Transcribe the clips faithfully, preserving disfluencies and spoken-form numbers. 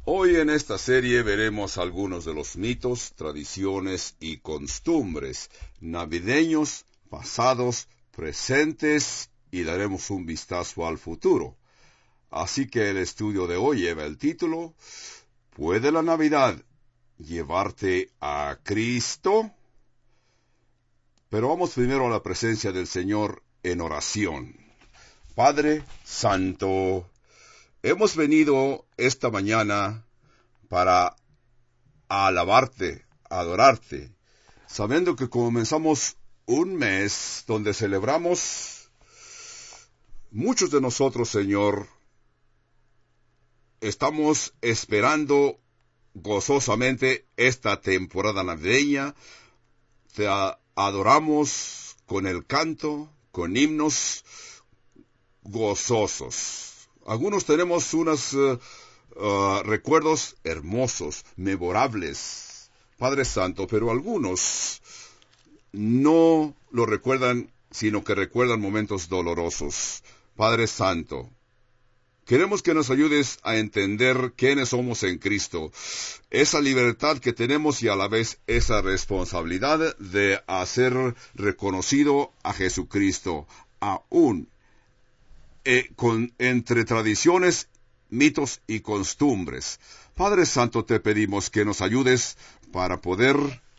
Hoy en esta serie veremos algunos de los mitos, tradiciones y costumbres navideños, pasados, presentes y daremos un vistazo al futuro. Así que el estudio de hoy lleva el título ¿Puede la Navidad llevarte a Cristo? Pero vamos primero a la presencia del Señor en oración. Padre Santo, hemos venido esta mañana para alabarte, adorarte, sabiendo que comenzamos un mes donde celebramos, muchos de nosotros, Señor, estamos esperando gozosamente esta temporada navideña. Te adoramos con el canto, con himnos gozosos. Algunos tenemos unos uh, uh, recuerdos hermosos, memorables, Padre Santo, pero algunos no lo recuerdan, sino que recuerdan momentos dolorosos. Padre Santo, queremos que nos ayudes a entender quiénes somos en Cristo, esa libertad que tenemos y a la vez esa responsabilidad de hacer reconocido a Jesucristo, aún eh, con, entre tradiciones, mitos y costumbres. Padre Santo, te pedimos que nos ayudes para poder,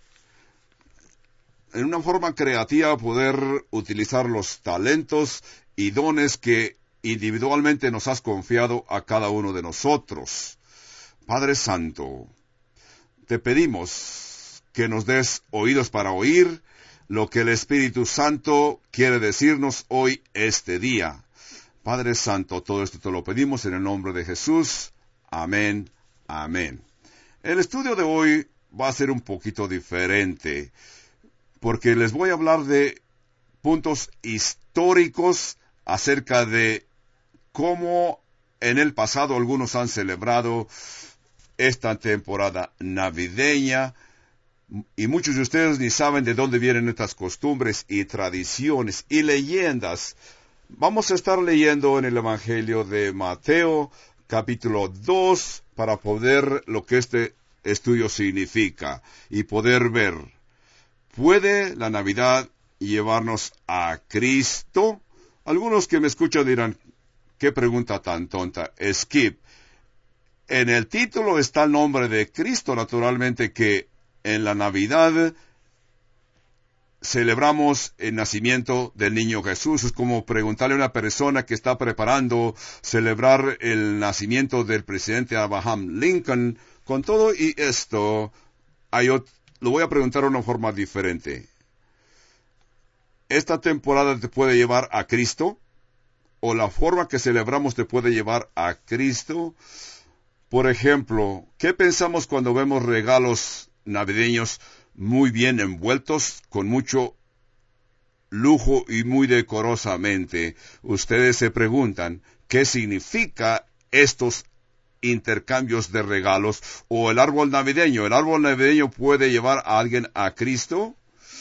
en una forma creativa, poder utilizar los talentos y dones que individualmente nos has confiado a cada uno de nosotros. Padre Santo, te pedimos que nos des oídos para oír lo que el Espíritu Santo quiere decirnos hoy, este día. Padre Santo, todo esto te lo pedimos en el nombre de Jesús. Amén, amén. El estudio de hoy va a ser un poquito diferente, porque les voy a hablar de puntos históricos acerca de cómo en el pasado algunos han celebrado esta temporada navideña, y muchos de ustedes ni saben de dónde vienen estas costumbres y tradiciones y leyendas. Vamos a estar leyendo en el Evangelio de Mateo, capítulo dos, para poder lo que este estudio significa y poder ver. ¿Puede la Navidad llevarnos a Cristo? Algunos que me escuchan dirán, ¿qué pregunta tan tonta? Skip. En el título está el nombre de Cristo, naturalmente, que en la Navidad celebramos el nacimiento del niño Jesús. Es como preguntarle a una persona que está preparando celebrar el nacimiento del presidente Abraham Lincoln. Con todo y esto, hay ot- lo voy a preguntar de una forma diferente. ¿Esta temporada te puede llevar a Cristo? ¿O la forma que celebramos te puede llevar a Cristo? Por ejemplo, ¿qué pensamos cuando vemos regalos navideños muy bien envueltos, con mucho lujo y muy decorosamente? Ustedes se preguntan, ¿qué significa estos intercambios de regalos? ¿O el árbol navideño? ¿El árbol navideño puede llevar a alguien a Cristo?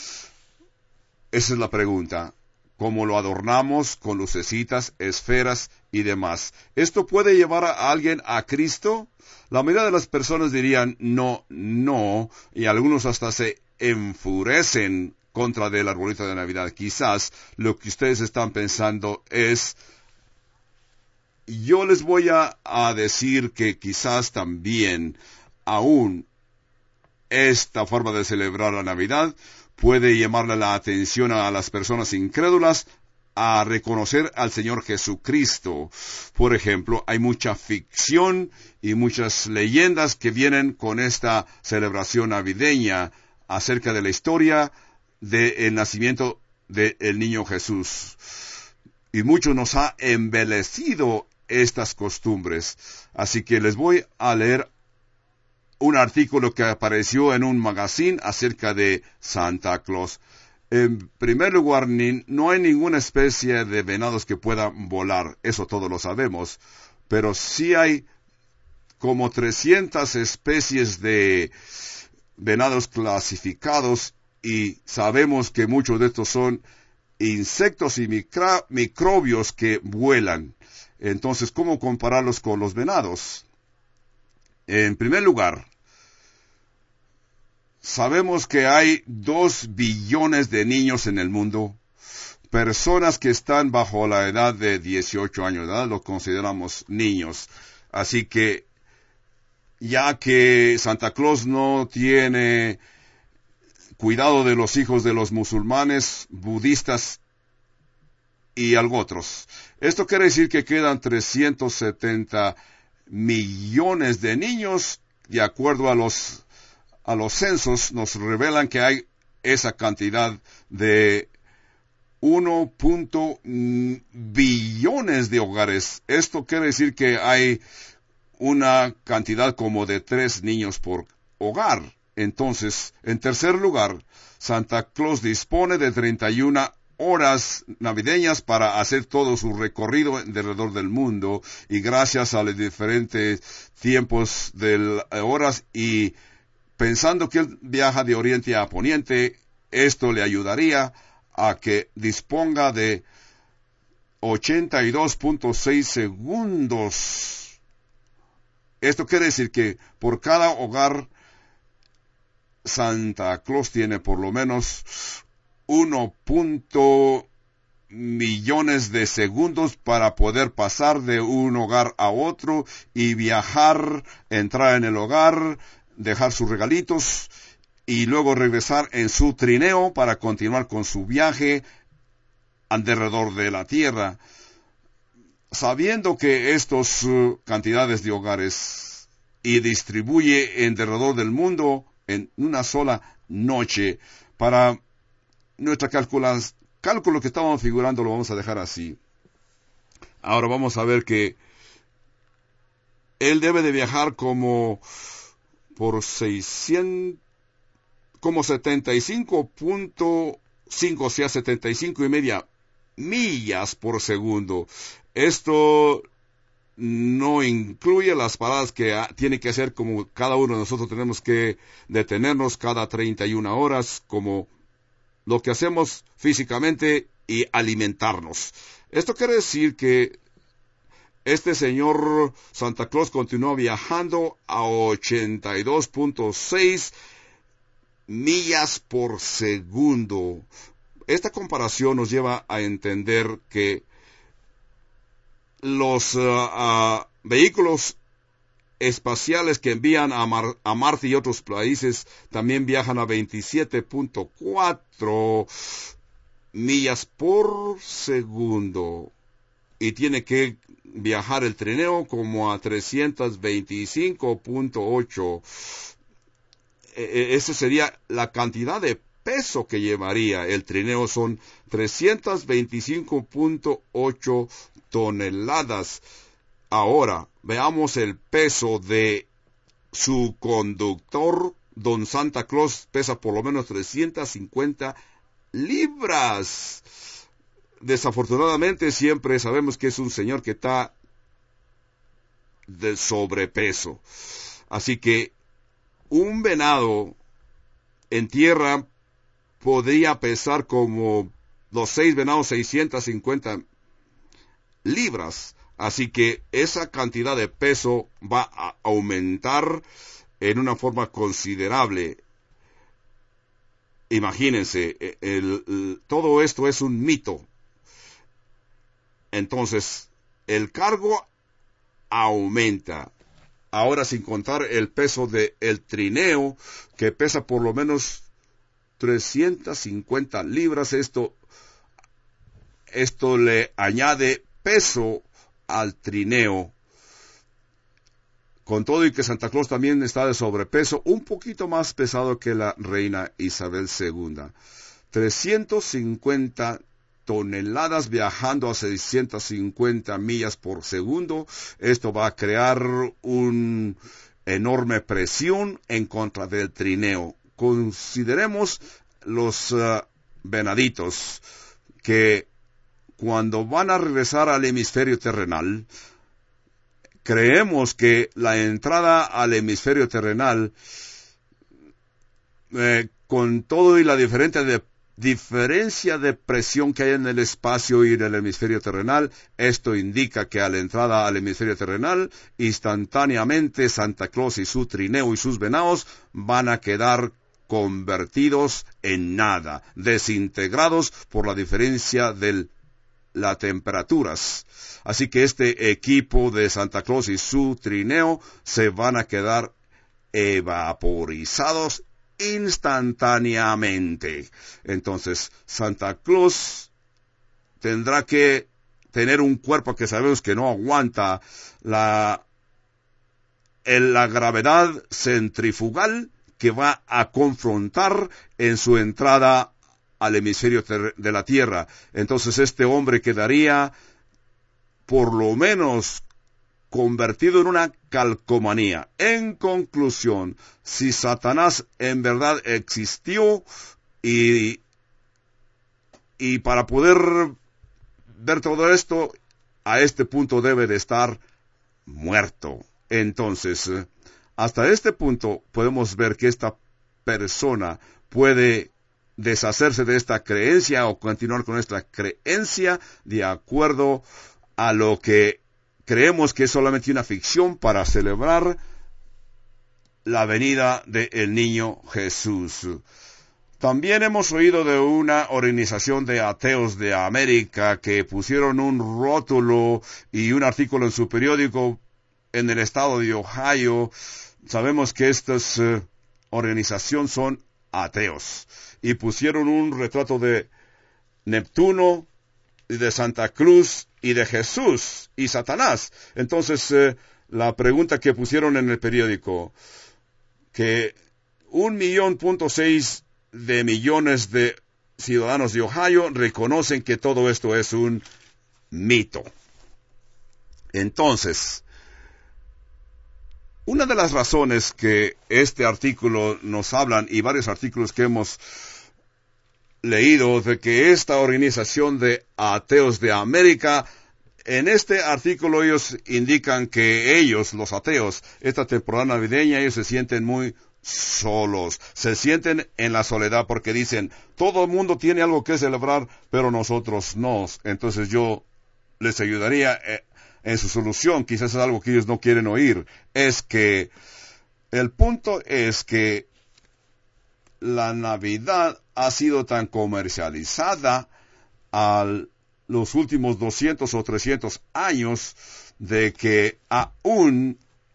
Esa es la pregunta. ¿Cómo lo adornamos con lucecitas, esferas y demás? ¿Esto puede llevar a alguien a Cristo? La mayoría de las personas dirían no, no, y algunos hasta se enfurecen contra del arbolito de Navidad. Quizás lo que ustedes están pensando es, yo les voy a, a decir que quizás también aún esta forma de celebrar la Navidad puede llamarle la atención a las personas incrédulas a reconocer al Señor Jesucristo. Por ejemplo, hay mucha ficción y muchas leyendas que vienen con esta celebración navideña acerca de la historia del nacimiento del niño Jesús. Y mucho nos ha embellecido estas costumbres. Así que les voy a leer un artículo que apareció en un magazine acerca de Santa Claus. En primer lugar, ni, no hay ninguna especie de venados que puedan volar, eso todos lo sabemos, pero sí hay como trescientas especies de venados clasificados y sabemos que muchos de estos son insectos y micra- microbios que vuelan. Entonces, ¿cómo compararlos con los venados? En primer lugar, sabemos que hay dos billones de niños en el mundo, personas que están bajo la edad de dieciocho años de edad, los consideramos niños. Así que, ya que Santa Claus no tiene cuidado de los hijos de los musulmanes, budistas y algo otros, esto quiere decir que quedan trescientos setenta millones de niños, de acuerdo a los, a los censos, nos revelan que hay esa cantidad de uno punto billones de hogares. Esto quiere decir que hay una cantidad como de tres niños por hogar. Entonces, en tercer lugar, Santa Claus dispone de treinta y una horas navideñas para hacer todo su recorrido alrededor del mundo, y gracias a los diferentes tiempos de horas y pensando que él viaja de oriente a poniente, esto le ayudaría a que disponga de ochenta y dos punto seis segundos. Esto quiere decir que por cada hogar Santa Claus tiene por lo menos uno punto millones de segundos para poder pasar de un hogar a otro y viajar, entrar en el hogar, dejar sus regalitos y luego regresar en su trineo para continuar con su viaje alrededor de la tierra. Sabiendo que estas uh, cantidades de hogares y distribuye en alrededor del mundo en una sola noche, para nuestra calculas, cálculo que estábamos figurando lo vamos a dejar así. Ahora vamos a ver que él debe de viajar como por seiscientos, como setenta y cinco punto cinco, o sea, setenta y cinco y media millas por segundo. Esto no incluye las paradas que tiene que hacer, como cada uno de nosotros tenemos que detenernos cada treinta y una horas, como lo que hacemos físicamente, y alimentarnos. Esto quiere decir que este señor Santa Claus continúa viajando a ochenta y dos punto seis millas por segundo. Esta comparación nos lleva a entender que los uh, uh, vehículos espaciales que envían a, Mar a Marte y otros países también viajan a veintisiete punto cuatro millas por segundo. Y tiene que viajar el trineo como a trescientos veinticinco punto ocho. E esa sería la cantidad de peso que llevaría el trineo. Son trescientos veinticinco punto ocho toneladas. Ahora, veamos el peso de su conductor. Don Santa Claus pesa por lo menos trescientas cincuenta libras. Desafortunadamente, siempre sabemos que es un señor que está de sobrepeso. Así que un venado en tierra podría pesar como los seis venados, seiscientas cincuenta libras. Así que esa cantidad de peso va a aumentar en una forma considerable. Imagínense, el, el, todo esto es un mito. Entonces, el cargo aumenta. Ahora, sin contar el peso del trineo, que pesa por lo menos trescientas cincuenta libras, esto, esto le añade peso al trineo. Con todo y que Santa Claus también está de sobrepeso, un poquito más pesado que la reina Isabel segunda. trescientas cincuenta toneladas viajando a seiscientas cincuenta millas por segundo. Esto va a crear una enorme presión en contra del trineo. Consideremos los uh, venaditos que cuando van a regresar al hemisferio terrenal, creemos que la entrada al hemisferio terrenal, eh, con todo y la diferencia de diferencia de presión que hay en el espacio y en el hemisferio terrenal. Esto indica que a la entrada al hemisferio terrenal, instantáneamente Santa Claus y su trineo y sus venados van a quedar convertidos en nada, desintegrados por la diferencia de las temperaturas. Así que este equipo de Santa Claus y su trineo se van a quedar evaporizados instantáneamente. Entonces, Santa Claus tendrá que tener un cuerpo que sabemos que no aguanta la, el, la gravedad centrifugal que va a confrontar en su entrada al hemisferio de la Tierra. Entonces, este hombre quedaría por lo menos convertido en una calcomanía. En conclusión, si Satanás en verdad existió y, y para poder ver todo esto, a este punto debe de estar muerto. Entonces, hasta este punto podemos ver que esta persona puede deshacerse de esta creencia o continuar con esta creencia de acuerdo a lo que creemos que es solamente una ficción para celebrar la venida del niño Jesús. También hemos oído de una organización de ateos de América que pusieron un rótulo y un artículo en su periódico en el estado de Ohio. Sabemos que estas uh, organizaciones son ateos. Y pusieron un retrato de Neptuno, y de Santa Cruz, y de Jesús, y Satanás. Entonces, eh, la pregunta que pusieron en el periódico, que un millón punto seis de millones de ciudadanos de Ohio reconocen que todo esto es un mito. Entonces, una de las razones que este artículo nos hablan, y varios artículos que hemos leído, de que esta organización de ateos de América, en este artículo ellos indican que ellos, los ateos, esta temporada navideña, ellos se sienten muy solos, se sienten en la soledad porque dicen, todo el mundo tiene algo que celebrar, pero nosotros no. Entonces yo les ayudaría eh, en su solución, quizás es algo que ellos no quieren oír, es que el punto es que la Navidad ha sido tan comercializada a los últimos doscientos o trescientos años de que aún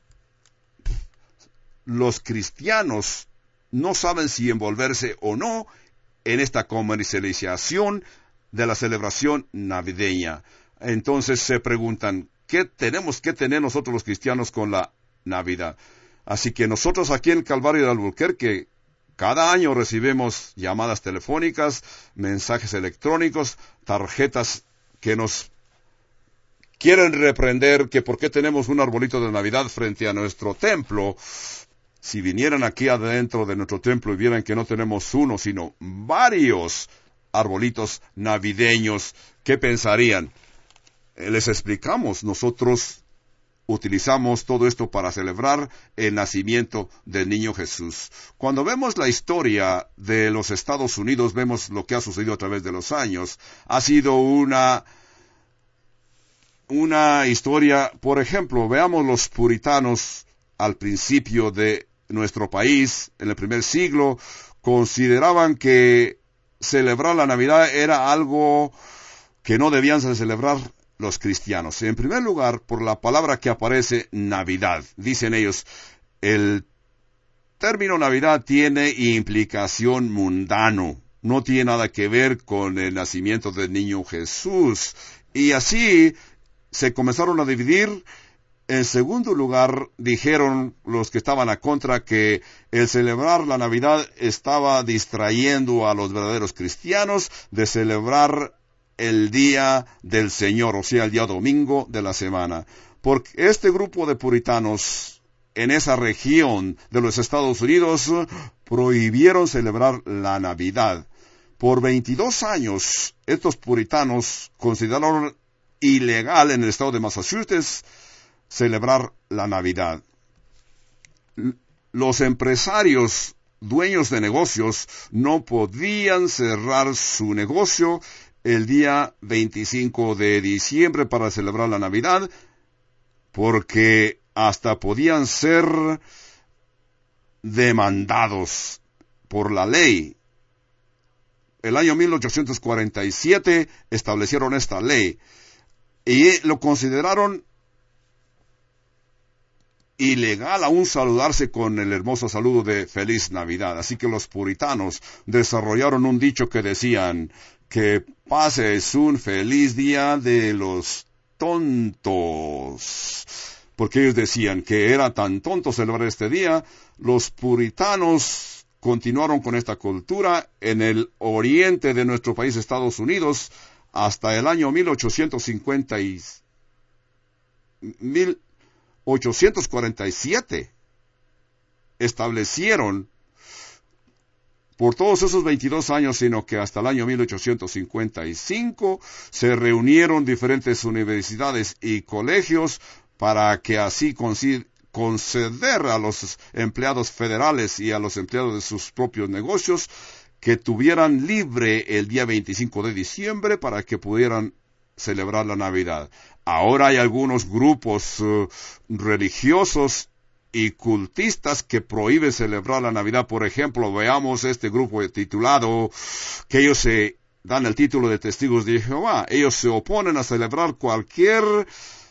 los cristianos no saben si envolverse o no en esta comercialización de la celebración navideña. Entonces se preguntan, ¿qué tenemos que tener nosotros los cristianos con la Navidad? Así que nosotros aquí en el Calvario de Albuquerque, cada año recibimos llamadas telefónicas, mensajes electrónicos, tarjetas que nos quieren reprender que por qué tenemos un arbolito de Navidad frente a nuestro templo. Si vinieran aquí adentro de nuestro templo y vieran que no tenemos uno, sino varios arbolitos navideños, ¿qué pensarían? Les explicamos, nosotros utilizamos todo esto para celebrar el nacimiento del niño Jesús. Cuando vemos la historia de los Estados Unidos, vemos lo que ha sucedido a través de los años. Ha sido una, una historia, por ejemplo, veamos los puritanos al principio de nuestro país, en el primer siglo, consideraban que celebrar la Navidad era algo que no debían celebrar los cristianos. En primer lugar, por la palabra que aparece, Navidad. Dicen ellos, el término Navidad tiene implicación mundano. No tiene nada que ver con el nacimiento del niño Jesús. Y así se comenzaron a dividir. En segundo lugar, dijeron los que estaban a contra que el celebrar la Navidad estaba distrayendo a los verdaderos cristianos de celebrar el día del Señor, o sea, el día domingo de la semana. Porque este grupo de puritanos en esa región de los Estados Unidos prohibieron celebrar la Navidad. Por veintidós años, estos puritanos consideraron ilegal en el estado de Massachusetts celebrar la Navidad. Los empresarios dueños de negocios no podían cerrar su negocio el día veinticinco de diciembre para celebrar la Navidad, porque hasta podían ser demandados por la ley. El año mil ochocientos cuarenta y siete establecieron esta ley y lo consideraron ilegal aún saludarse con el hermoso saludo de Feliz Navidad. Así que los puritanos desarrollaron un dicho que decían: que pases un feliz día de los tontos. Porque ellos decían que era tan tonto celebrar este día. Los puritanos continuaron con esta cultura en el oriente de nuestro país, Estados Unidos, hasta el año mil ochocientos cincuenta y mil ochocientos cuarenta y siete. Establecieron por todos esos veintidós años, sino que hasta el año mil ochocientos cincuenta y cinco se reunieron diferentes universidades y colegios para que así conceder a los empleados federales y a los empleados de sus propios negocios que tuvieran libre el día veinticinco de diciembre para que pudieran celebrar la Navidad. Ahora hay algunos grupos uh, religiosos y cultistas que prohíben celebrar la Navidad. Por ejemplo, veamos este grupo titulado, que ellos se dan el título de Testigos de Jehová. Ellos se oponen a celebrar cualquier uh,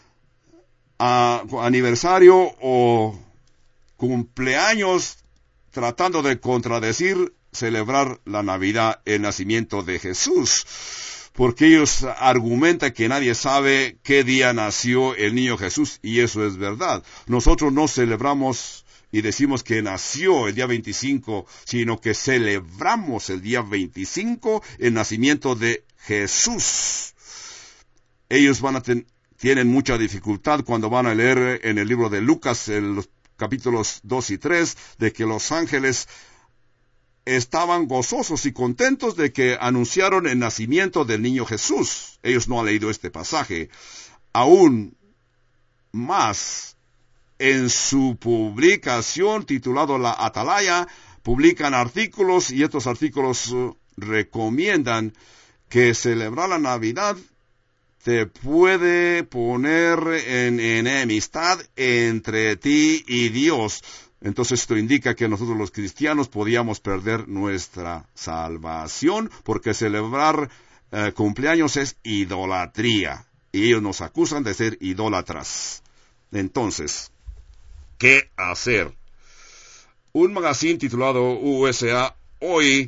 aniversario o cumpleaños tratando de contradecir celebrar la Navidad, el nacimiento de Jesús. Porque ellos argumentan que nadie sabe qué día nació el niño Jesús, y eso es verdad. Nosotros no celebramos y decimos que nació el día veinticinco, sino que celebramos el día veinticinco el nacimiento de Jesús. Ellos van a ten, tienen mucha dificultad cuando van a leer en el libro de Lucas, en los capítulos dos y tres, de que los ángeles estaban gozosos y contentos de que anunciaron el nacimiento del niño Jesús. Ellos no han leído este pasaje. Aún más, en su publicación titulado La Atalaya, publican artículos, y estos artículos uh, recomiendan que celebrar la Navidad te puede poner en enemistad entre ti y Dios. Entonces esto indica que nosotros los cristianos podíamos perder nuestra salvación, porque celebrar eh, cumpleaños es idolatría, y ellos nos acusan de ser idólatras. Entonces, ¿qué hacer? Un magazine titulado U S A Hoy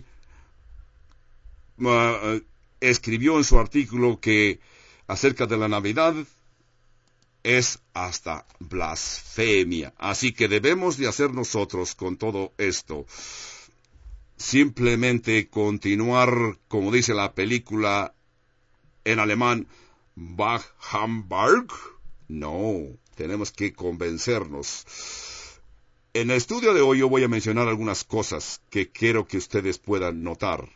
uh, escribió en su artículo que acerca de la Navidad es hasta blasfemia. Así que debemos de hacer nosotros con todo esto. Simplemente continuar, como dice la película en alemán, Bach Hamburg. No, tenemos que convencernos. En el estudio de hoy yo voy a mencionar algunas cosas que quiero que ustedes puedan notar.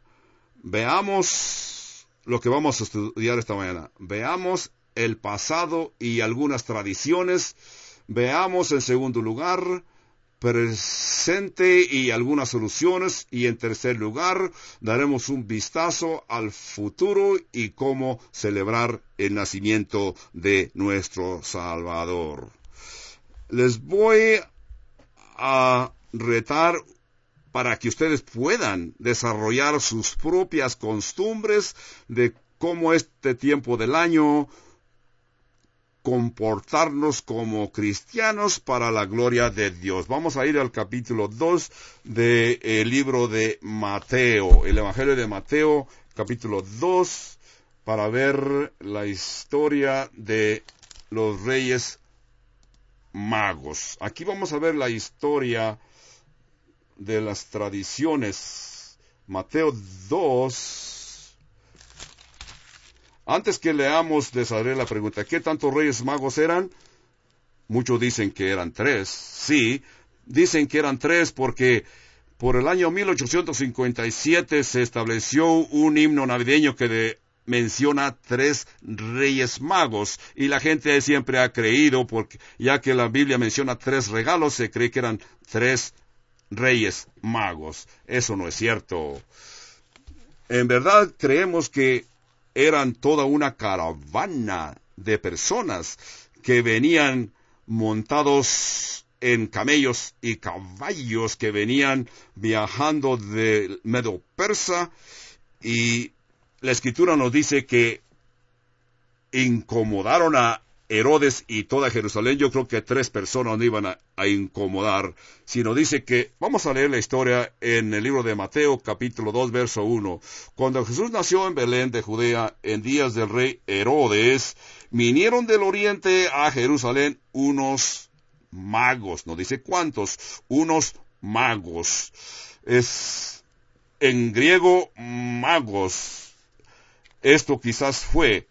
Veamos lo que vamos a estudiar esta mañana. Veamos el pasado y algunas tradiciones. Veamos en segundo lugar presente y algunas soluciones, y en tercer lugar daremos un vistazo al futuro y cómo celebrar el nacimiento de nuestro Salvador. Les voy a retar para que ustedes puedan desarrollar sus propias costumbres de cómo este tiempo del año comportarnos como cristianos para la gloria de Dios. Vamos a ir al capítulo dos del libro de Mateo, el Evangelio de Mateo, capítulo dos, para ver la historia de los Reyes Magos. Aquí vamos a ver la historia de las tradiciones. Mateo dos. Antes que leamos, les haré la pregunta: ¿qué tantos Reyes Magos eran? Muchos dicen que eran tres. Sí, dicen que eran tres porque por el año mil ochocientos cincuenta y siete se estableció un himno navideño que de, menciona tres Reyes Magos, y la gente siempre ha creído, porque ya que la Biblia menciona tres regalos, se cree que eran tres reyes magos. Eso no es cierto. En verdad creemos que eran toda una caravana de personas que venían montados en camellos y caballos, que venían viajando del Medo Persa, y la Escritura nos dice que incomodaron a Herodes y toda Jerusalén. Yo creo que tres personas no iban a, a incomodar, sino dice que, vamos a leer la historia en el libro de Mateo, capítulo dos, verso uno. Cuando Jesús nació en Belén de Judea, en días del rey Herodes, vinieron del oriente a Jerusalén unos magos, no dice cuántos, unos magos. Es en griego magos. Esto quizás fue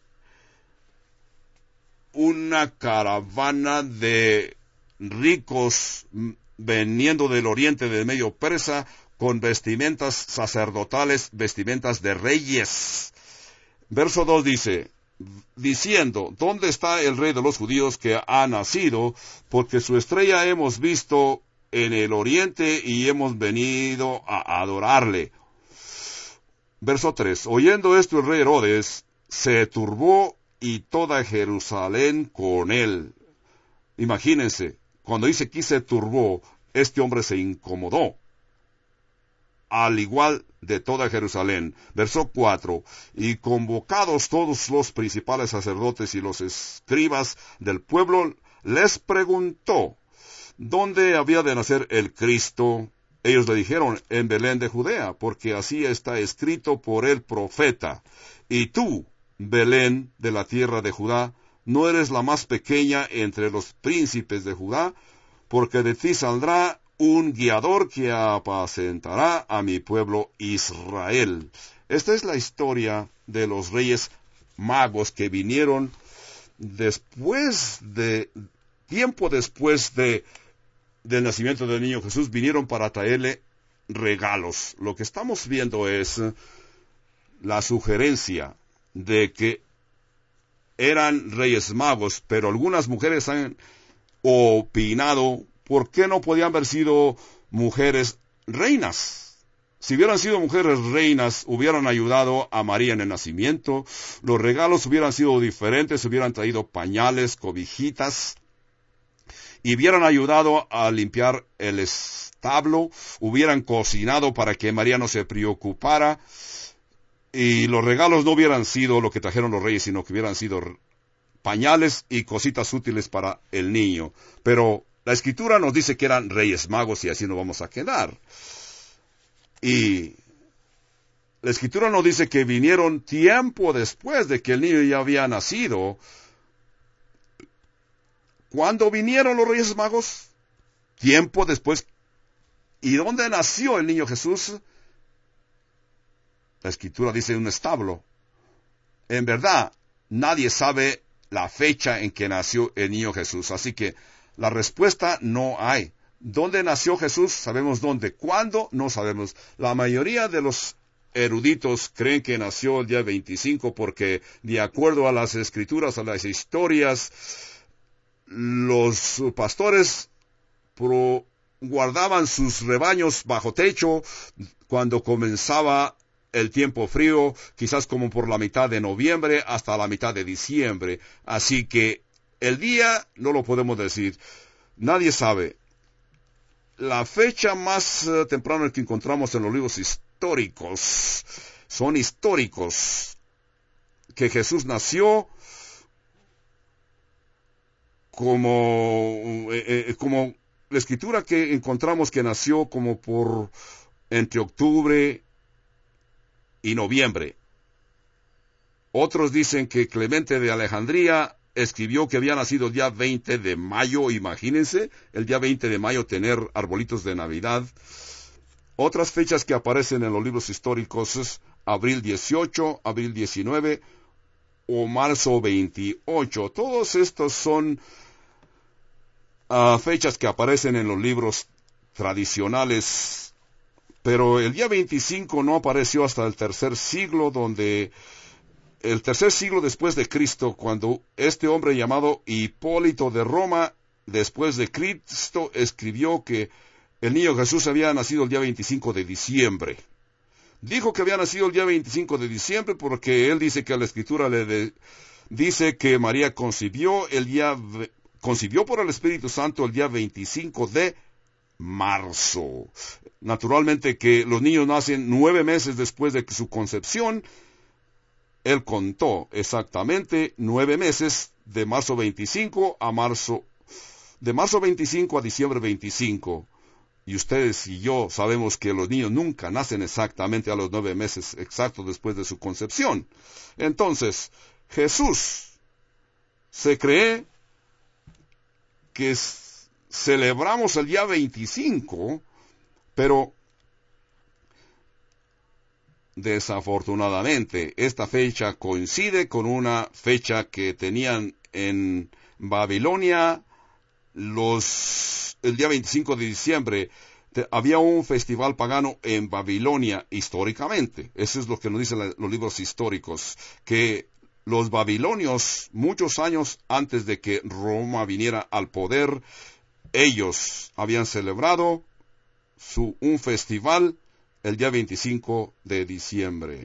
una caravana de ricos veniendo del oriente del Medio Persa con vestimentas sacerdotales, vestimentas de reyes. Verso dos dice, diciendo, ¿dónde está el rey de los judíos que ha nacido? Porque su estrella hemos visto en el oriente y hemos venido a adorarle. Verso tres, oyendo esto el rey Herodes se turbó y toda Jerusalén con él. Imagínense, cuando dice que se turbó, este hombre se incomodó, al igual de toda Jerusalén. Verso cuatro, y convocados todos los principales sacerdotes y los escribas del pueblo, les preguntó, ¿dónde había de nacer el Cristo? Ellos le dijeron, en Belén de Judea, porque así está escrito por el profeta. Y tú, Belén de la tierra de Judá, no eres la más pequeña entre los príncipes de Judá, porque de ti saldrá un guiador que apacentará a mi pueblo Israel. Esta es la historia de los reyes magos que vinieron después de, tiempo después de, del nacimiento del niño Jesús, vinieron para traerle regalos. Lo que estamos viendo es la sugerencia de que eran reyes magos, pero algunas mujeres han opinado, ¿por qué no podían haber sido mujeres reinas? Si hubieran sido mujeres reinas, hubieran ayudado a María en el nacimiento, los regalos hubieran sido diferentes, hubieran traído pañales, cobijitas, y hubieran ayudado a limpiar el establo, hubieran cocinado para que María no se preocupara, y los regalos no hubieran sido lo que trajeron los reyes, sino que hubieran sido pañales y cositas útiles para el niño. Pero la Escritura nos dice que eran reyes magos y así nos vamos a quedar. Y la Escritura nos dice que vinieron tiempo después de que el niño ya había nacido. ¿Cuándo vinieron los reyes magos? Tiempo después. ¿Y dónde nació el niño Jesús? La Escritura dice un establo. En verdad, nadie sabe la fecha en que nació el niño Jesús. Así que la respuesta no hay. ¿Dónde nació Jesús? Sabemos dónde. ¿Cuándo? No sabemos. La mayoría de los eruditos creen que nació el día veinticinco porque, de acuerdo a las Escrituras, a las historias, los pastores pro guardaban sus rebaños bajo techo cuando comenzaba el tiempo frío, quizás como por la mitad de noviembre hasta la mitad de diciembre. Así que el día no lo podemos decir. Nadie sabe. La fecha más uh, temprana que encontramos en los libros históricos, son históricos, que Jesús nació como, eh, eh, como la Escritura que encontramos que nació como por entre octubre y noviembre. Otros dicen que Clemente de Alejandría escribió que había nacido el día veinte de mayo, imagínense, el día veinte de mayo tener arbolitos de Navidad. Otras fechas que aparecen en los libros históricos es abril dieciocho, abril diecinueve o marzo veintiocho. Todos estos son uh, fechas que aparecen en los libros tradicionales, pero el día veinticinco no apareció hasta el tercer siglo, donde el tercer siglo después de Cristo, cuando este hombre llamado Hipólito de Roma, después de Cristo, escribió que el niño Jesús había nacido el día veinticinco de diciembre. Dijo que había nacido el día veinticinco de diciembre porque él dice que la Escritura le de, dice que María concibió el día concibió por el Espíritu Santo el día veinticinco de marzo. Naturalmente que los niños nacen nueve meses después de su concepción. Él contó exactamente nueve meses de marzo veinticinco a marzo, de marzo veinticinco a diciembre veinticinco. Y ustedes y yo sabemos que los niños nunca nacen exactamente a los nueve meses exactos después de su concepción. Entonces, Jesús se cree que celebramos el día veinticinco, pero desafortunadamente esta fecha coincide con una fecha que tenían en Babilonia los el día veinticinco de diciembre. Te, había un festival pagano en Babilonia históricamente. Eso es lo que nos dicen la, los libros históricos, que los babilonios, muchos años antes de que Roma viniera al poder, ellos habían celebrado su, un festival el día veinticinco de diciembre.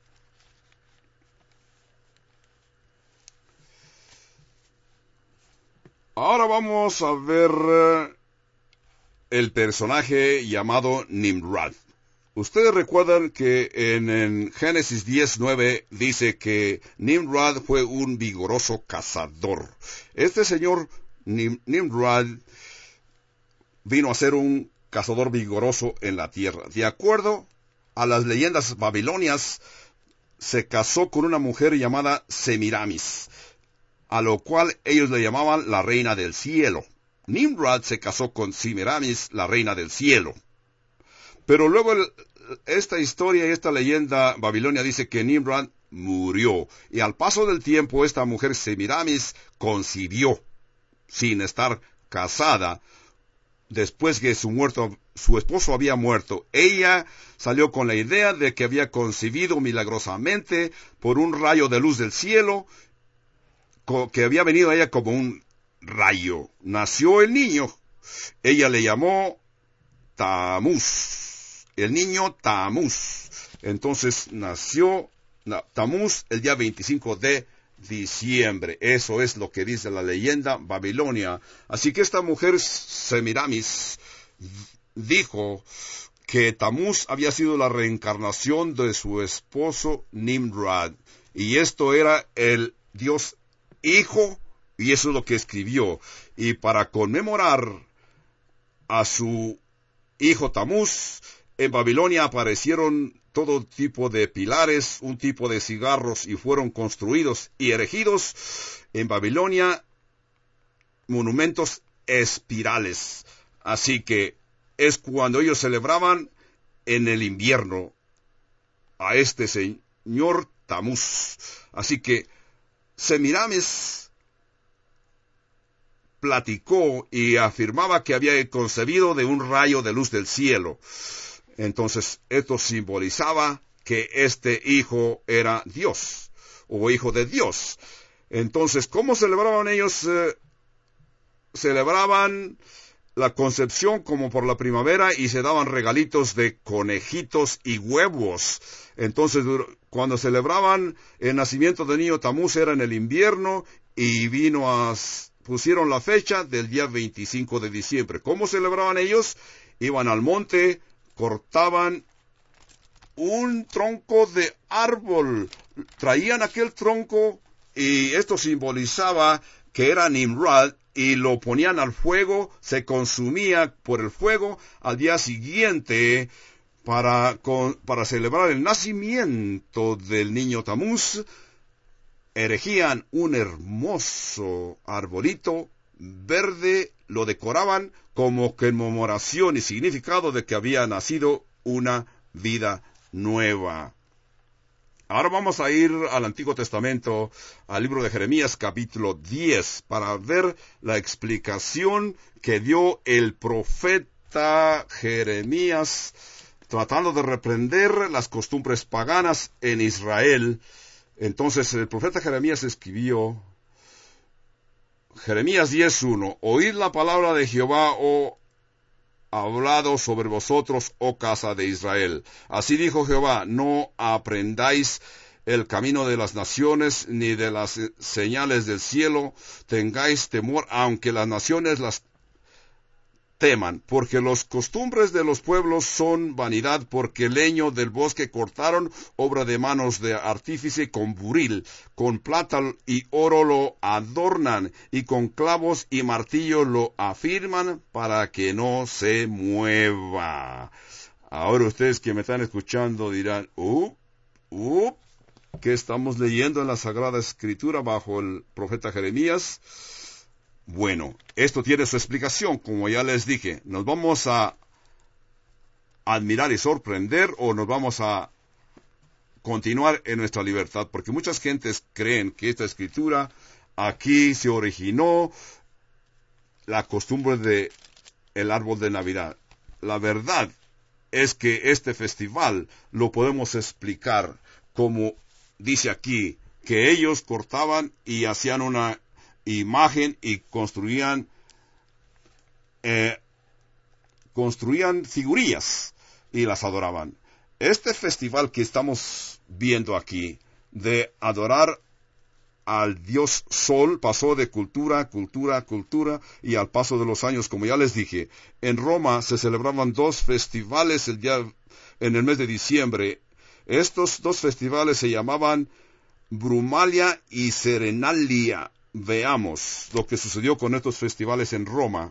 Ahora vamos a ver el personaje llamado Nimrod. Ustedes recuerdan que en, en Génesis diez nueve dice que Nimrod fue un vigoroso cazador. Este señor Nim, Nimrod vino a ser un cazador vigoroso en la tierra. De acuerdo a las leyendas babilonias, se casó con una mujer llamada Semiramis, a lo cual ellos le llamaban la reina del cielo. Nimrod se casó con Semiramis, la reina del cielo. Pero luego el, esta historia y esta leyenda babilonia dice que Nimrod murió. Y al paso del tiempo esta mujer Semiramis concibió, sin estar casada. Después que su, muerto, su esposo había muerto, ella salió con la idea de que había concebido milagrosamente por un rayo de luz del cielo, que había venido a ella como un rayo. Nació el niño. Ella le llamó Tamuz. El niño Tamuz. Entonces nació Tamuz el día veinticinco de diciembre. Eso es lo que dice la leyenda babilonia. Así que esta mujer Semiramis dijo que Tamuz había sido la reencarnación de su esposo Nimrod. Y esto era el Dios Hijo, y eso es lo que escribió. Y para conmemorar a su hijo Tamuz, en Babilonia aparecieron todo tipo de pilares, un tipo de cigarros, y fueron construidos y erigidos en Babilonia monumentos espirales. Así que es cuando ellos celebraban en el invierno a este señor Tamuz. Así que Semiramis platicó y afirmaba que había concebido de un rayo de luz del cielo. Entonces, esto simbolizaba que este hijo era Dios, o hijo de Dios. Entonces, ¿cómo celebraban ellos? Eh, celebraban la concepción como por la primavera y se daban regalitos de conejitos y huevos. Entonces, cuando celebraban el nacimiento del niño Tamuz era en el invierno y vino a... pusieron la fecha del día veinticinco de diciembre. ¿Cómo celebraban ellos? Iban al monte, cortaban un tronco de árbol, traían aquel tronco y esto simbolizaba que era Nimrod y lo ponían al fuego, se consumía por el fuego. Al día siguiente, para, con, para celebrar el nacimiento del niño Tamuz, erigían un hermoso arbolito verde, lo decoraban como conmemoración y significado de que había nacido una vida nueva. Ahora vamos a ir al Antiguo Testamento, al libro de Jeremías capítulo diez, para ver la explicación que dio el profeta Jeremías, tratando de reprender las costumbres paganas en Israel. Entonces el profeta Jeremías escribió, Jeremías diez uno, oíd la palabra de Jehová, oh hablado sobre vosotros, oh casa de Israel. Así dijo Jehová, no aprendáis el camino de las naciones, ni de las señales del cielo, tengáis temor, aunque las naciones las teman, porque las costumbres de los pueblos son vanidad, porque leño del bosque cortaron, obra de manos de artífice, con buril, con plata y oro lo adornan, y con clavos y martillo lo afirman, para que no se mueva. Ahora ustedes que me están escuchando dirán, uh, uh, ¿qué estamos leyendo en la Sagrada Escritura bajo el profeta Jeremías? Bueno, esto tiene su explicación, como ya les dije. ¿Nos vamos a admirar y sorprender o nos vamos a continuar en nuestra libertad? Porque muchas gentes creen que esta escritura aquí se originó la costumbre de el árbol de Navidad. La verdad es que este festival lo podemos explicar como dice aquí, que ellos cortaban y hacían una imagen y construían eh, construían figurillas y las adoraban. Este festival que estamos viendo aquí de adorar al dios Sol pasó de cultura a cultura a cultura, y al paso de los años, como ya les dije, en Roma se celebraban dos festivales el día en el mes de diciembre. Estos dos festivales se llamaban Brumalia y Serenalia. Veamos lo que sucedió con estos festivales en Roma.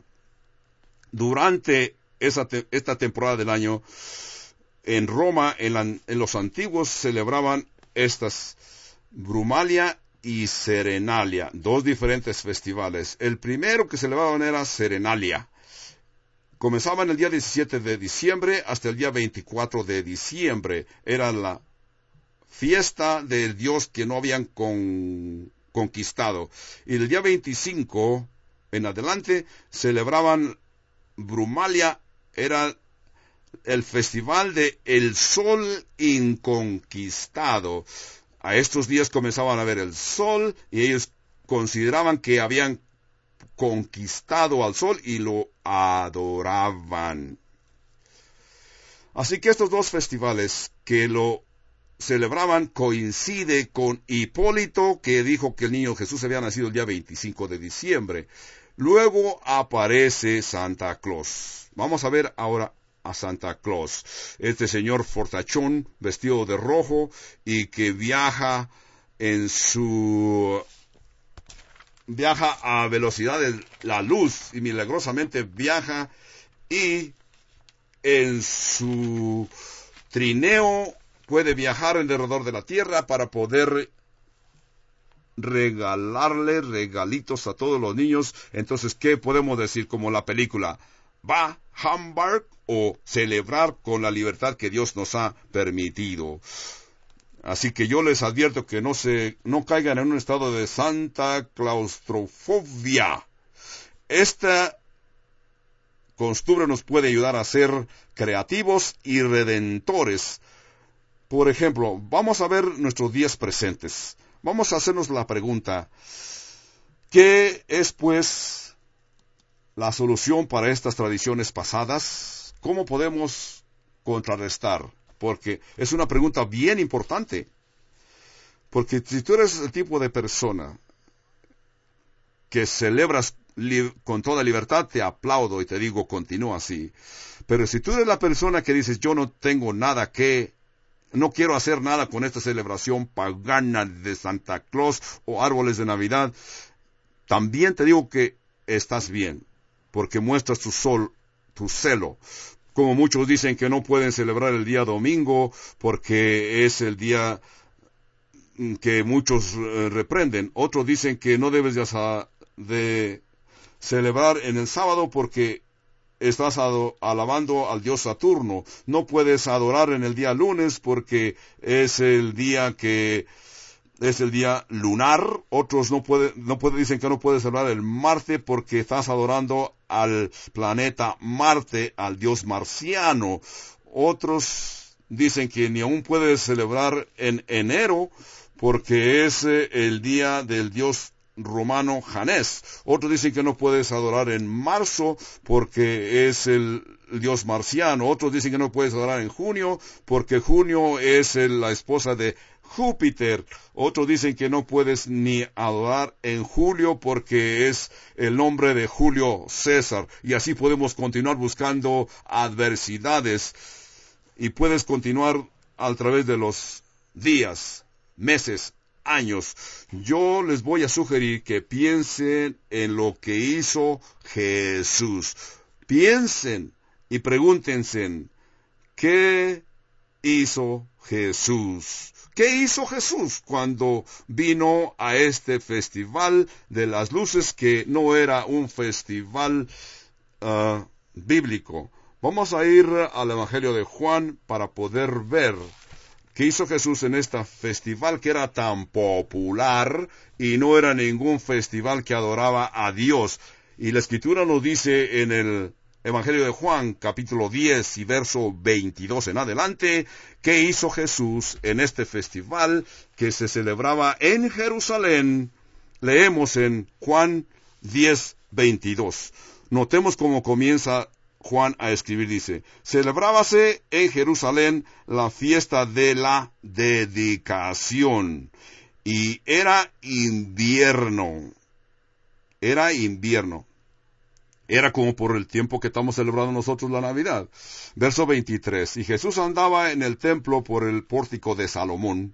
Durante esa te- esta temporada del año, en Roma, en, la- en los antiguos, celebraban estas Brumalia y Serenalia, dos diferentes festivales. El primero que celebraban era Serenalia. Comenzaban el día diecisiete de diciembre hasta el día veinticuatro de diciembre. Era la fiesta del dios que no habían con- conquistado. Y el día veinticinco en adelante celebraban Brumalia, era el festival de el sol inconquistado. A estos días comenzaban a ver el sol y ellos consideraban que habían conquistado al sol y lo adoraban. Así que estos dos festivales que lo celebraban coincide con Hipólito, que dijo que el niño Jesús había nacido el día veinticinco de diciembre. Luego aparece Santa Claus. Vamos a ver ahora a Santa Claus, este señor fortachón vestido de rojo y que viaja en su viaja a velocidad de la luz y milagrosamente viaja, y en su trineo puede viajar alrededor de la tierra para poder regalarle regalitos a todos los niños. Entonces, ¿qué podemos decir como la película? Va Hamburg, o celebrar con la libertad que Dios nos ha permitido. Así que yo les advierto que no se, no caigan en un estado de santa claustrofobia. Esta costumbre nos puede ayudar a ser creativos y redentores. Por ejemplo, vamos a ver nuestros días presentes. Vamos a hacernos la pregunta, ¿qué es pues la solución para estas tradiciones pasadas? ¿Cómo podemos contrarrestar? Porque es una pregunta bien importante. Porque si tú eres el tipo de persona que celebras li- con toda libertad, te aplaudo y te digo, continúa así. Pero si tú eres la persona que dices, yo no tengo nada que, no quiero hacer nada con esta celebración pagana de Santa Claus o árboles de Navidad, también te digo que estás bien, porque muestras tu sol, tu celo. Como muchos dicen que no pueden celebrar el día domingo porque es el día que muchos eh, reprenden. Otros dicen que no debes de, asa- de celebrar en el sábado porque estás ado- alabando al dios Saturno. No puedes adorar en el día lunes porque es el día que es el día lunar. Otros no pueden, no puede, dicen que no puedes celebrar el Marte porque estás adorando al planeta Marte, al dios marciano. Otros dicen que ni aún puedes celebrar en enero porque es eh, el día del dios romano Janés. Otros dicen que no puedes adorar en marzo porque es el, el dios marciano. Otros dicen que no puedes adorar en junio porque junio es el, la esposa de Júpiter. Otros dicen que no puedes ni adorar en julio porque es el nombre de Julio César. Y así podemos continuar buscando adversidades. Y puedes continuar a través de los días, meses, años. Yo les voy a sugerir que piensen en lo que hizo Jesús. Piensen y pregúntense, ¿qué hizo Jesús? ¿Qué hizo Jesús cuando vino a este festival de las luces, que no era un festival uh, bíblico? Vamos a ir al Evangelio de Juan para poder ver qué hizo Jesús en este festival que era tan popular y no era ningún festival que adoraba a Dios. Y la Escritura nos dice en el Evangelio de Juan, capítulo diez y verso veintidós en adelante, qué hizo Jesús en este festival que se celebraba en Jerusalén. Leemos en Juan diez, veintidós. Notemos cómo comienza Juan a escribir, dice: celebrábase en Jerusalén la fiesta de la dedicación, y era invierno, era invierno, era como por el tiempo que estamos celebrando nosotros la Navidad. Verso veintitrés, y Jesús andaba en el templo por el pórtico de Salomón,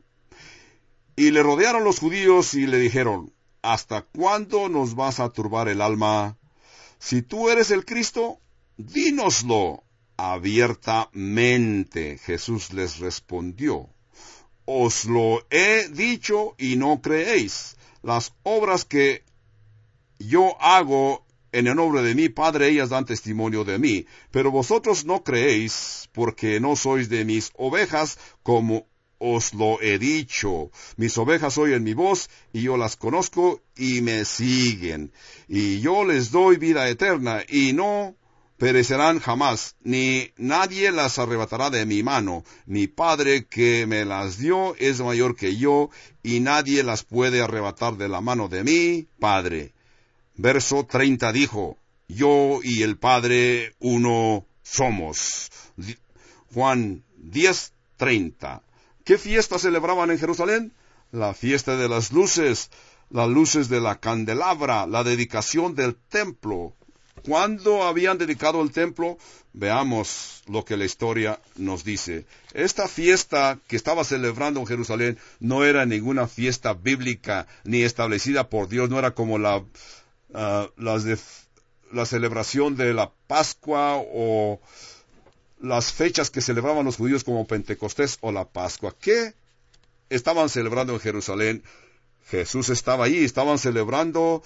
y le rodearon los judíos y le dijeron: ¿hasta cuándo nos vas a turbar el alma? Si tú eres el Cristo, dínoslo abiertamente. Jesús les respondió: os lo he dicho y no creéis. Las obras que yo hago en el nombre de mi Padre, ellas dan testimonio de mí. Pero vosotros no creéis, porque no sois de mis ovejas, como os lo he dicho. Mis ovejas oyen mi voz, y yo las conozco, y me siguen. Y yo les doy vida eterna, y no perecerán jamás, ni nadie las arrebatará de mi mano. Mi Padre que me las dio es mayor que yo, y nadie las puede arrebatar de la mano de mi Padre. Verso treinta dijo: yo y el Padre uno somos. Juan diez, treinta. ¿Qué fiesta celebraban en Jerusalén? La fiesta de las luces, las luces de la candelabra, la dedicación del templo. ¿Cuándo habían dedicado el templo? Veamos lo que la historia nos dice. Esta fiesta que estaba celebrando en Jerusalén no era ninguna fiesta bíblica ni establecida por Dios. No era como la, uh, las de, la celebración de la Pascua o las fechas que celebraban los judíos como Pentecostés o la Pascua. ¿Qué estaban celebrando en Jerusalén? Jesús estaba allí, estaban celebrando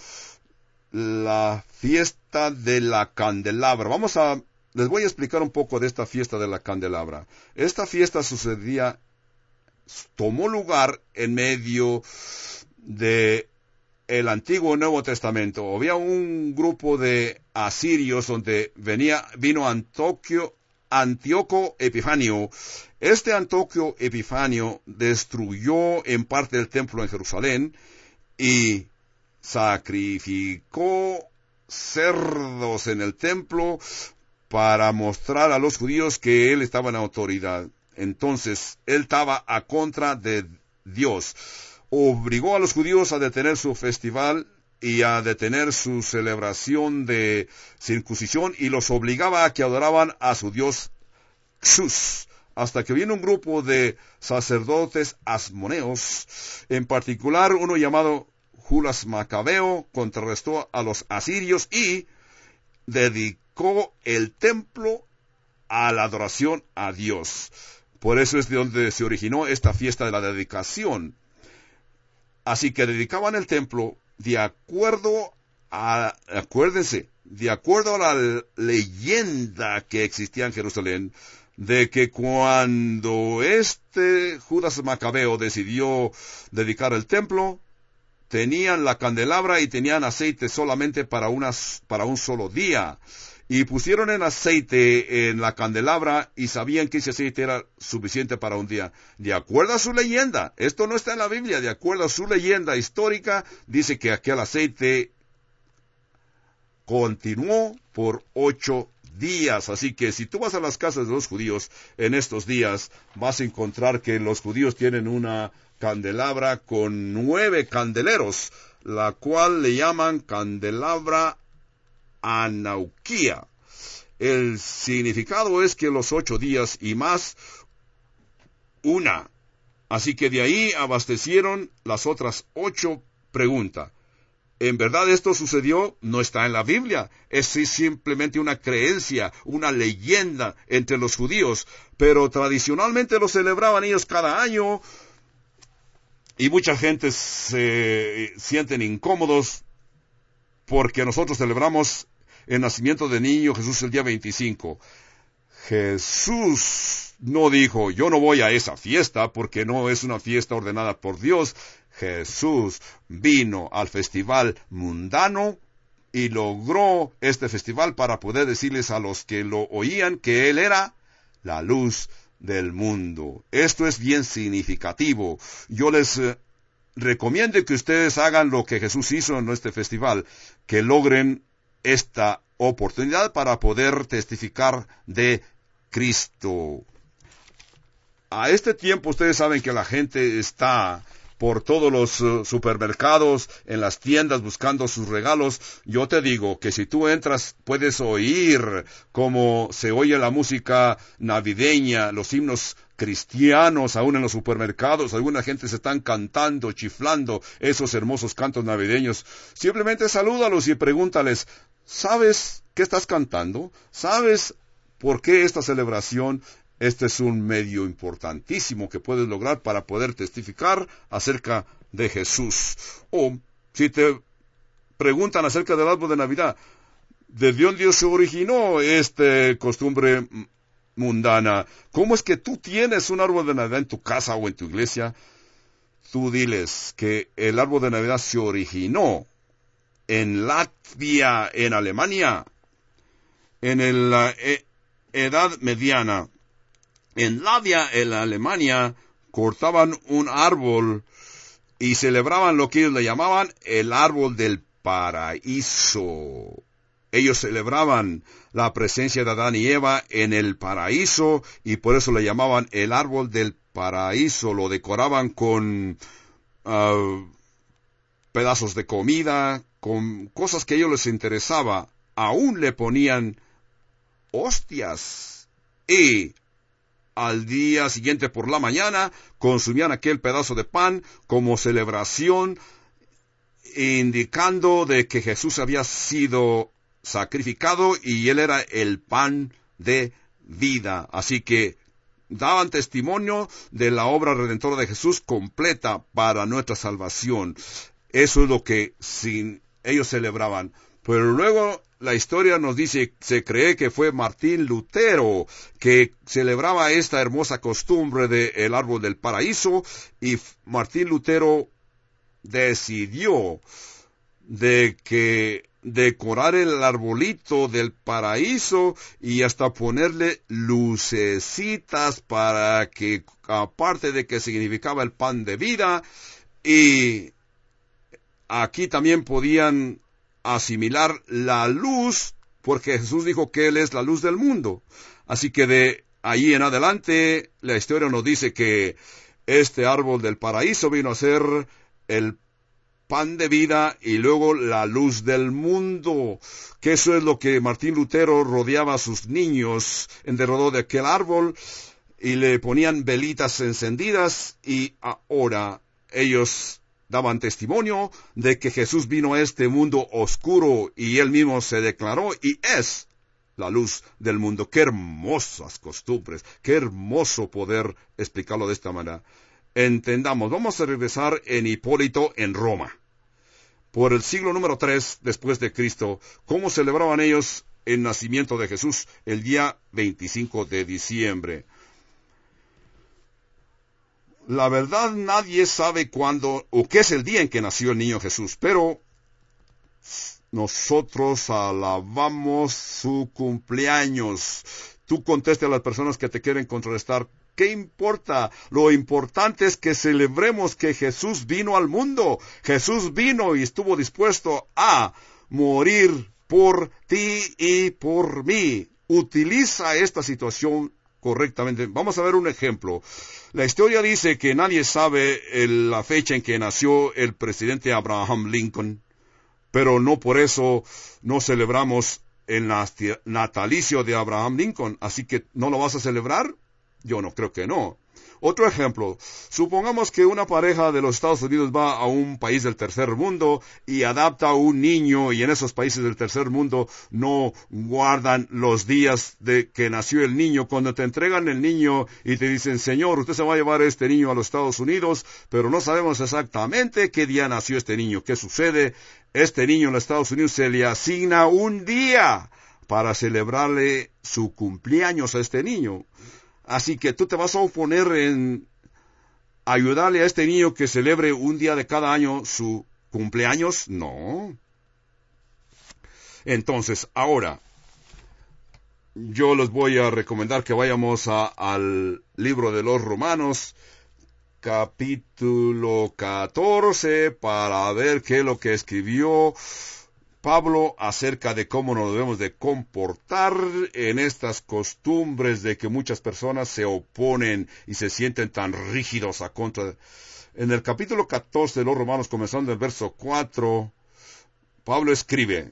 la fiesta de la candelabra. Vamos a, les voy a explicar un poco de esta fiesta de la candelabra. Esta fiesta sucedía, tomó lugar en medio de el Antiguo y Nuevo Testamento. Había un grupo de asirios donde venía, vino Antoquio, Antíoco Epifanio. Este Antoquio Epifanio destruyó en parte el templo en Jerusalén y sacrificó cerdos en el templo para mostrar a los judíos que él estaba en autoridad. Entonces, él estaba a contra de Dios. Obligó a los judíos a detener su festival y a detener su celebración de circuncisión, y los obligaba a que adoraban a su dios Xus, hasta que vino un grupo de sacerdotes asmoneos, en particular uno llamado Judas Macabeo, contrarrestó a los asirios y dedicó el templo a la adoración a Dios. Por eso es de donde se originó esta fiesta de la dedicación. Así que dedicaban el templo de acuerdo a, acuérdense, de acuerdo a la leyenda que existía en Jerusalén, de que cuando este Judas Macabeo decidió dedicar el templo, tenían la candelabra y tenían aceite solamente para, unas, para un solo día. Y pusieron el aceite en la candelabra y sabían que ese aceite era suficiente para un día. De acuerdo a su leyenda, esto no está en la Biblia, de acuerdo a su leyenda histórica, dice que aquel aceite continuó por ocho días. Así que si tú vas a las casas de los judíos en estos días, vas a encontrar que los judíos tienen una candelabra con nueve candeleros, la cual le llaman candelabra anauquía. El significado es que los ocho días y más, una. Así que de ahí abastecieron las otras ocho. Pregunta: ¿en verdad esto sucedió? No está en la Biblia. Es simplemente una creencia, una leyenda entre los judíos. Pero tradicionalmente lo celebraban ellos cada año. Y mucha gente se sienten incómodos porque nosotros celebramos el nacimiento del niño Jesús el día veinticinco. Jesús no dijo: yo no voy a esa fiesta porque no es una fiesta ordenada por Dios. Jesús vino al festival mundano y logró este festival para poder decirles a los que lo oían que Él era la luz del mundo. Esto es bien significativo. Yo les eh, recomiendo que ustedes hagan lo que Jesús hizo en este festival, que logren esta oportunidad para poder testificar de Cristo. A este tiempo ustedes saben que la gente está por todos los uh, supermercados, en las tiendas buscando sus regalos. Yo te digo que si tú entras puedes oír cómo se oye la música navideña, los himnos cristianos aún en los supermercados. Alguna gente se están cantando, chiflando esos hermosos cantos navideños. Simplemente salúdalos y pregúntales: ¿sabes qué estás cantando? ¿Sabes por qué esta celebración? Este es un medio importantísimo que puedes lograr para poder testificar acerca de Jesús. O si te preguntan acerca del árbol de Navidad, ¿de dónde se originó esta costumbre mundana? ¿Cómo es que tú tienes un árbol de Navidad en tu casa o en tu iglesia? Tú diles que el árbol de Navidad se originó en Latvia, en Alemania, en la eh, Edad Mediana. En Latvia, en Alemania, cortaban un árbol y celebraban lo que ellos le llamaban el árbol del paraíso. Ellos celebraban la presencia de Adán y Eva en el paraíso y por eso le llamaban el árbol del paraíso. Lo decoraban con uh, pedazos de comida, con cosas que a ellos les interesaba. Aún le ponían hostias y al día siguiente por la mañana consumían aquel pedazo de pan como celebración, indicando de que Jesús había sido sacrificado y Él era el pan de vida. Así que daban testimonio de la obra redentora de Jesús completa para nuestra salvación. Eso es lo que sin, ellos celebraban. Pero luego la historia nos dice, se cree que fue Martín Lutero que celebraba esta hermosa costumbre del árbol del paraíso, y Martín Lutero decidió de que decorar el arbolito del paraíso y hasta ponerle lucecitas para que, aparte de que significaba el pan de vida, y aquí también podían asimilar la luz, porque Jesús dijo que Él es la luz del mundo. Así que de ahí en adelante, la historia nos dice que este árbol del paraíso vino a ser el pan de vida y luego la luz del mundo. Que eso es lo que Martín Lutero rodeaba a sus niños en derredor de aquel árbol y le ponían velitas encendidas, y ahora ellos daban testimonio de que Jesús vino a este mundo oscuro y Él mismo se declaró y es la luz del mundo. Qué hermosas costumbres, qué hermoso poder explicarlo de esta manera. Entendamos, vamos a regresar en Hipólito en Roma. Por el siglo número tres después de Cristo, ¿cómo celebraban ellos el nacimiento de Jesús el día veinticinco de diciembre? La verdad, nadie sabe cuándo o qué es el día en que nació el niño Jesús, pero nosotros alabamos su cumpleaños. Tú conteste a las personas que te quieren contrarrestar: ¿qué importa? Lo importante es que celebremos que Jesús vino al mundo. Jesús vino y estuvo dispuesto a morir por ti y por mí. utiliza esta situación correctamente. Vamos a ver un ejemplo. La historia dice que nadie sabe el, la fecha en que nació el presidente Abraham Lincoln, pero no por eso no celebramos el natalicio de Abraham Lincoln. Así que, ¿no lo vas a celebrar? Yo no creo que no. Otro ejemplo, supongamos que una pareja de los Estados Unidos va a un país del tercer mundo y adopta a un niño, y en esos países del tercer mundo no guardan los días de que nació el niño. Cuando te entregan el niño y te dicen, señor, usted se va a llevar a este niño a los Estados Unidos, pero no sabemos exactamente qué día nació este niño. ¿Qué sucede? Este niño en los Estados Unidos se le asigna un día para celebrarle su cumpleaños a este niño. Así que tú te vas a oponer en ayudarle a este niño que celebre un día de cada año su cumpleaños. No. Entonces, ahora, yo les voy a recomendar que vayamos a, al libro de los Romanos, capítulo catorce, para ver qué es lo que escribió Pablo acerca de cómo nos debemos de comportar en estas costumbres de que muchas personas se oponen y se sienten tan rígidos a contra. En el capítulo catorce de los Romanos, comenzando el verso cuatro, Pablo escribe,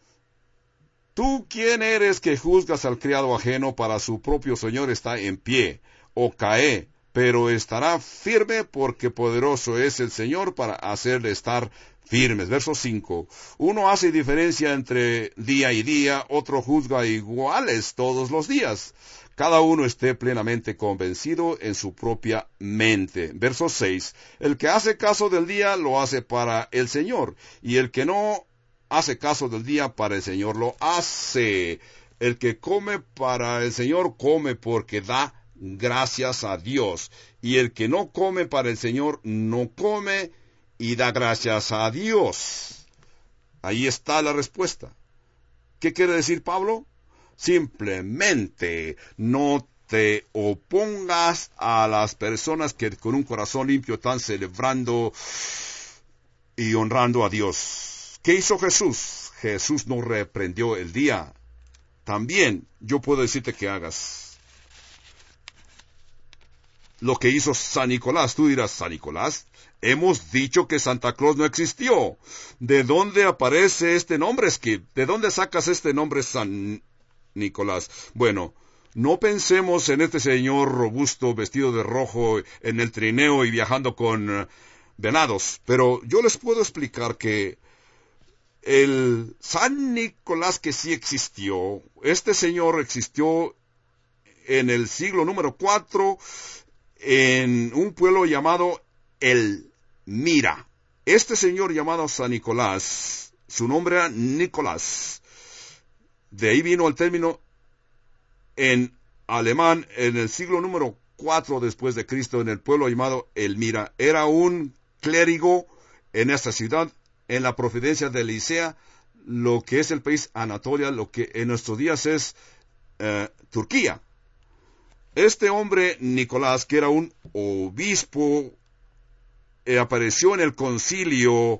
¿tú quién eres que juzgas al criado ajeno? Para su propio señor está en pie, o cae, pero estará firme porque poderoso es el Señor para hacerle estar firmes. Verso cinco. Uno hace diferencia entre día y día, otro juzga iguales todos los días. Cada uno esté plenamente convencido en su propia mente. Verso seis. El que hace caso del día lo hace para el Señor, y el que no hace caso del día para el Señor lo hace. El que come para el Señor come porque da gracias a Dios, y el que no come para el Señor no come y da gracias a Dios. Ahí está la respuesta. ¿Qué quiere decir Pablo? Simplemente no te opongas a las personas que con un corazón limpio están celebrando y honrando a Dios. ¿Qué hizo Jesús? Jesús no reprendió el día. También yo puedo decirte que hagas lo que hizo San Nicolás. Tú dirás, San Nicolás, hemos dicho que Santa Claus no existió. ¿De dónde aparece este nombre, Skip? ¿De dónde sacas este nombre, San Nicolás? Bueno, no pensemos en este señor robusto, vestido de rojo, en el trineo y viajando con uh, venados. Pero yo les puedo explicar que el San Nicolás que sí existió, este señor existió en el siglo número cuatro, en un pueblo llamado Elmira. Este señor llamado San Nicolás, su nombre era Nicolás. De ahí vino el término en alemán en el siglo número cuatro después de Cristo, en el pueblo llamado Elmira. Era un clérigo en esta ciudad, en la provincia de Licea, lo que es el país Anatolia, lo que en nuestros días es eh, Turquía. Este hombre, Nicolás, que era un obispo, eh, apareció en el concilio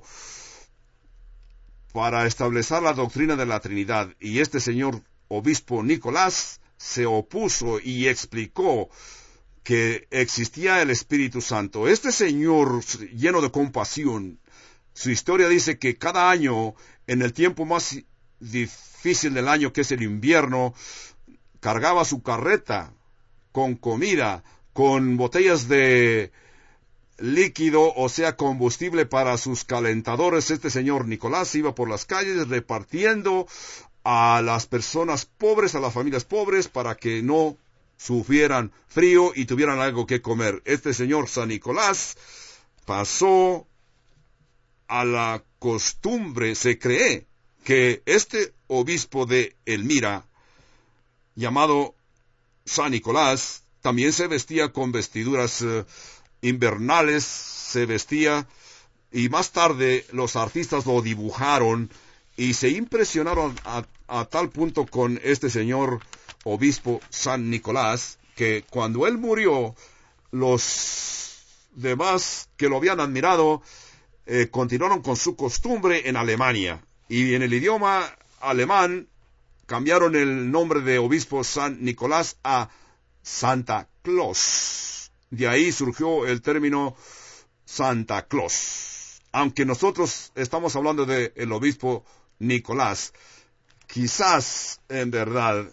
para establecer la doctrina de la Trinidad. Y este señor obispo Nicolás se opuso y explicó que existía el Espíritu Santo. Este señor, lleno de compasión, su historia dice que cada año, en el tiempo más difícil del año, que es el invierno, cargaba su carreta con comida, con botellas de líquido, o sea, combustible para sus calentadores. Este señor Nicolás iba por las calles repartiendo a las personas pobres, a las familias pobres, para que no sufrieran frío y tuvieran algo que comer. Este señor San Nicolás pasó a la costumbre, se cree que este obispo de Elmira, llamado San Nicolás, también se vestía con vestiduras uh, invernales, se vestía, y más tarde los artistas lo dibujaron y se impresionaron a, a tal punto con este señor obispo San Nicolás, que cuando él murió, los demás que lo habían admirado eh, continuaron con su costumbre en Alemania, y en el idioma alemán cambiaron el nombre de obispo San Nicolás a Santa Claus. De ahí surgió el término Santa Claus. Aunque nosotros estamos hablando del obispo Nicolás, quizás en verdad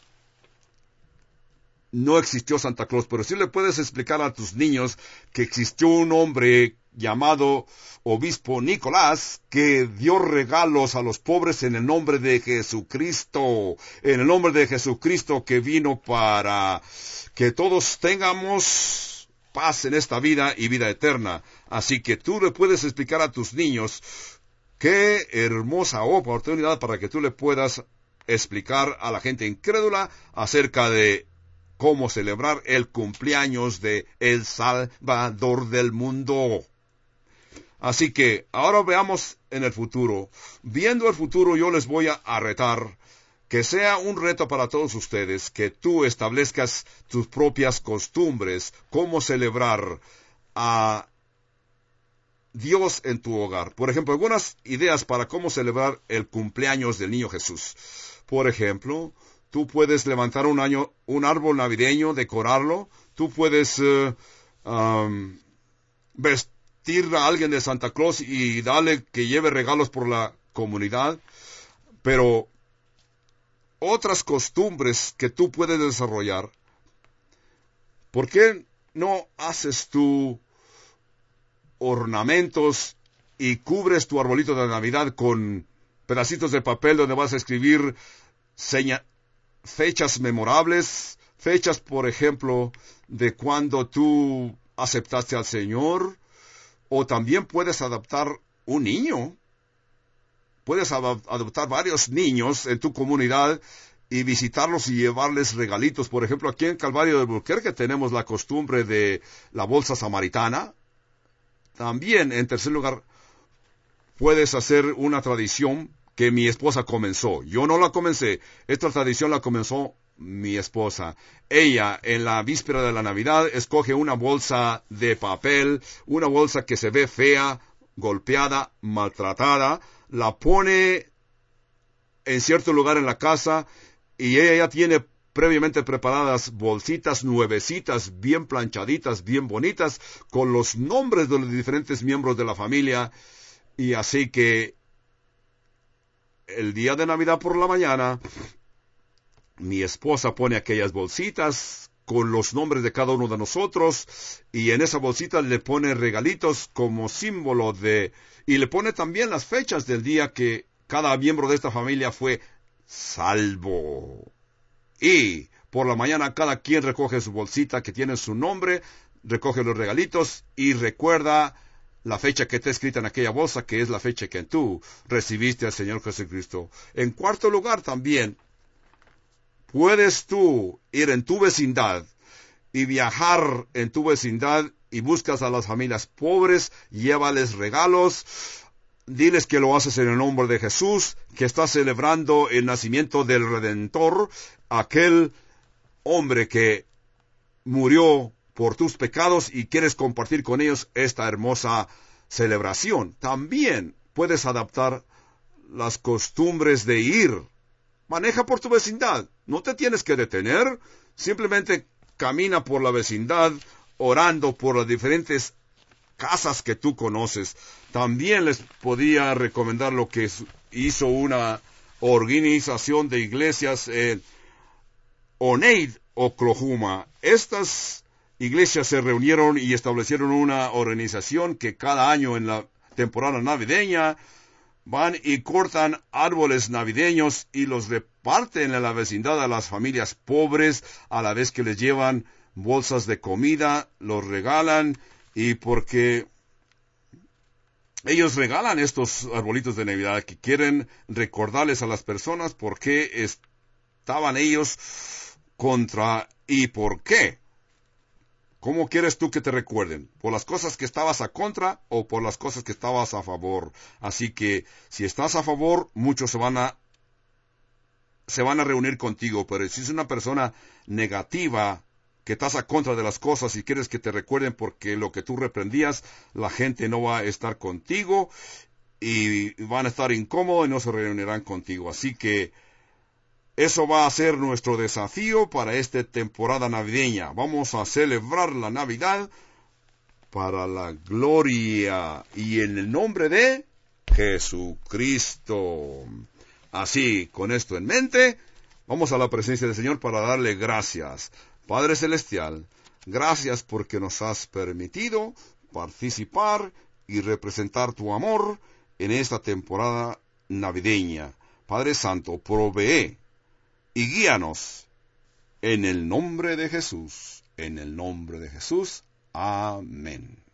no existió Santa Claus, pero sí le puedes explicar a tus niños que existió un hombre llamado obispo Nicolás que dio regalos a los pobres en el nombre de Jesucristo, en el nombre de Jesucristo, que vino para que todos tengamos paz en esta vida y vida eterna. Así que tú le puedes explicar a tus niños qué hermosa oportunidad para que tú le puedas explicar a la gente incrédula acerca de cómo celebrar el cumpleaños de el Salvador del mundo. Así que ahora veamos en el futuro. Viendo el futuro, yo les voy a retar que sea un reto para todos ustedes que tú establezcas tus propias costumbres, cómo celebrar a Dios en tu hogar. Por ejemplo, algunas ideas para cómo celebrar el cumpleaños del niño Jesús. Por ejemplo, tú puedes levantar un, año, un árbol navideño, decorarlo. Tú puedes uh, um, vestir a alguien de Santa Claus y darle que lleve regalos por la comunidad. Pero otras costumbres que tú puedes desarrollar, ¿por qué no haces tú ornamentos y cubres tu arbolito de Navidad con pedacitos de papel donde vas a escribir seña, fechas memorables, fechas, por ejemplo, de cuando tú aceptaste al Señor? O también puedes adoptar un niño. Puedes ad- adoptar varios niños en tu comunidad y visitarlos y llevarles regalitos. Por ejemplo, aquí en Calvario de Albuquerque tenemos la costumbre de la bolsa samaritana. También, en tercer lugar, puedes hacer una tradición que mi esposa comenzó. Yo no la comencé. Esta tradición la comenzó mi esposa. Ella, en la víspera de la Navidad, escoge una bolsa de papel, una bolsa que se ve fea, golpeada, maltratada, la pone en cierto lugar en la casa y ella ya tiene previamente preparadas bolsitas nuevecitas, bien planchaditas, bien bonitas, con los nombres de los diferentes miembros de la familia. Y así que el día de Navidad por la mañana, mi esposa pone aquellas bolsitas con los nombres de cada uno de nosotros, y en esa bolsita le pone regalitos como símbolo de... Y le pone también las fechas del día que cada miembro de esta familia fue salvo. Y por la mañana cada quien recoge su bolsita que tiene su nombre, recoge los regalitos y recuerda la fecha que está escrita en aquella bolsa, que es la fecha que tú recibiste al Señor Jesucristo. En cuarto lugar también, puedes tú ir en tu vecindad y viajar en tu vecindad y buscas a las familias pobres, llévales regalos, diles que lo haces en el nombre de Jesús, que estás celebrando el nacimiento del Redentor, aquel hombre que murió por tus pecados y quieres compartir con ellos esta hermosa celebración. También puedes adaptar las costumbres de ir. Maneja por tu vecindad. No te tienes que detener. Simplemente camina por la vecindad, orando por las diferentes casas que tú conoces. También les podía recomendar lo que hizo una organización de iglesias en Oneid, Oklahoma. Estas iglesias se reunieron y establecieron una organización que cada año en la temporada navideña van y cortan árboles navideños y los reparten en la vecindad a las familias pobres, a la vez que les llevan bolsas de comida, los regalan, y porque ellos regalan estos arbolitos de Navidad que quieren recordarles a las personas por qué estaban ellos contra y por qué. ¿Cómo quieres tú que te recuerden? ¿Por las cosas que estabas a contra o por las cosas que estabas a favor? Así que si estás a favor, muchos se van a se van a reunir contigo, pero si es una persona negativa, que estás a contra de las cosas y quieres que te recuerden porque lo que tú reprendías, la gente no va a estar contigo y van a estar incómodos y no se reunirán contigo. Así que Eso va a ser nuestro desafío para esta temporada navideña. Vamos a celebrar la Navidad para la gloria y en el nombre de Jesucristo. Así, con esto en mente, vamos a la presencia del Señor para darle gracias. Padre Celestial, gracias porque nos has permitido participar y representar tu amor en esta temporada navideña. Padre Santo, provee y guíanos en el nombre de Jesús. En el nombre de Jesús. Amén.